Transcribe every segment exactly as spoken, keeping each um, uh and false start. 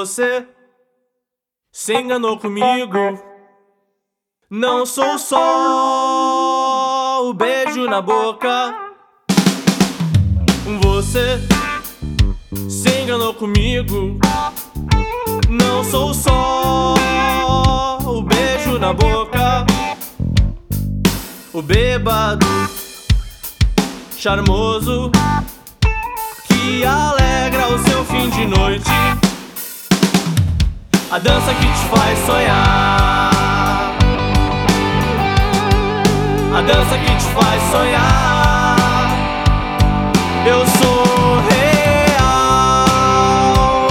Você se enganou comigo. Não sou só o beijo na boca. Você se enganou comigo. Não sou só o beijo na boca. O bêbado charmoso que alegra o seu fim de noite. A dança que te faz sonhar. A dança que te faz sonhar. Eu sou real.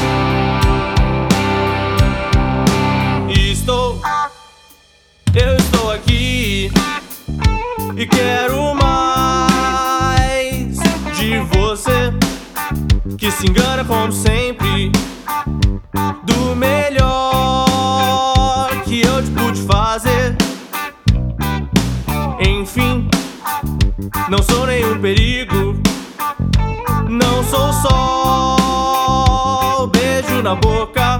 Estou, eu estou aqui e quero mais de você, que se engana como sempre do melhor que eu te pude fazer. Enfim, não sou nenhum perigo. Não sou só o beijo na boca.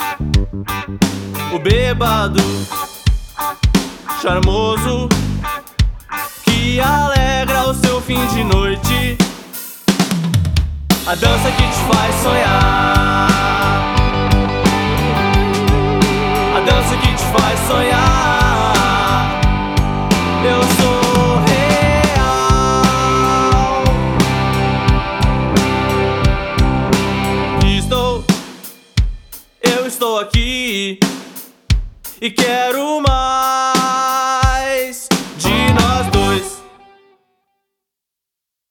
O bêbado charmoso que alegra o seu fim de noite. A dança que te faz sonhar. A dança que te faz sonhar. Eu sou real. Estou, eu estou aqui e quero